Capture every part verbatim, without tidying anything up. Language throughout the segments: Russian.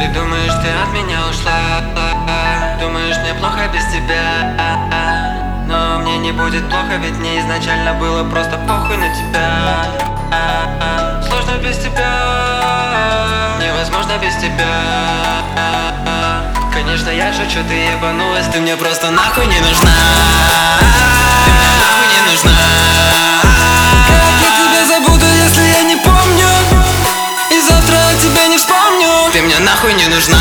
Ты думаешь, ты от меня ушла? Думаешь, мне плохо без тебя? Но мне не будет плохо, ведь мне изначально было просто похуй на тебя. Сложно без тебя, невозможно без тебя. Конечно, я шучу, ты ебанулась, ты мне просто нахуй не нужна. Ты мне нахуй не нужна. Как я тебя забуду, если я не помню? И завтра я тебя не вспомню. Ты мне нахуй не нужна.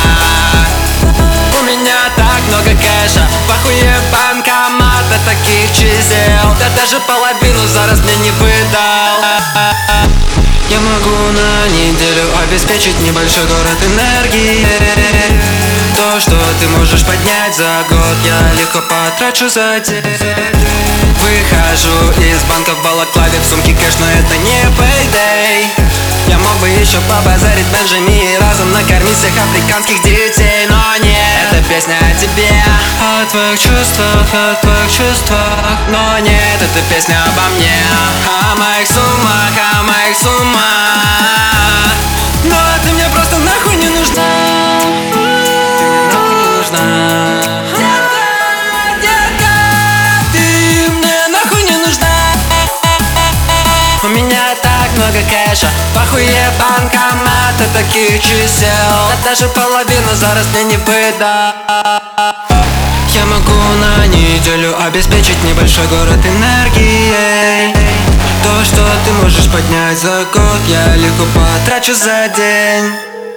У меня так много кэша, похуе банкомата таких чисел. Да даже половину зараз мне не выдал. Я могу на неделю обеспечить небольшой город энергии. То, что ты можешь поднять за год, я легко потрачу за день. Выхожу из банка в балаклаве, в сумке кэш, но это не payday. Я мог бы еще побазарить Бенджами и разом накормить всех африканских детей. Но нет, эта песня о тебе, о твоих чувствах, о твоих чувствах. Но нет, эта песня обо мне, о моих суммах, о моих суммах. Но ты мне просто нахуй не нужна. Ты мне нахуй не нужна. Детка, детка, ты мне нахуй не нужна. У меня так много кэша, похуе банкомата таких чисел. Да даже половину зараз мне не выдал. Я могу на неделю обеспечить небольшой город энергией. То, что ты можешь поднять за год, я легко потрачу за день.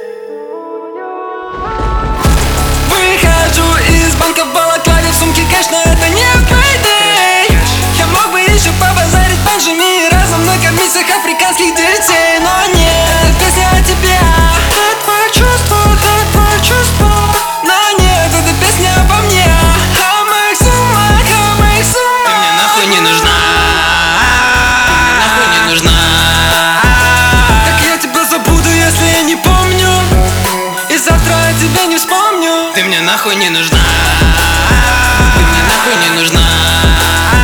Выхожу из банка в балаклаве, в сумке кэш, но это не payday. Я мог бы еще побазарить Бенджами и разом накормить всех африканских детей. Но нет, эта песня о тебе, о твоих чувствах, о твоих чувствах. Но нет, эта песня обо мне, о моих суммах, о моих Ты суммах. мне нахуй не нужна. Ты мне нахуй не нужна. Как я тебя забуду, если я не помню? И завтра я тебя не вспомню. Ты мне нахуй не нужна. Ты мне нахуй не нужна.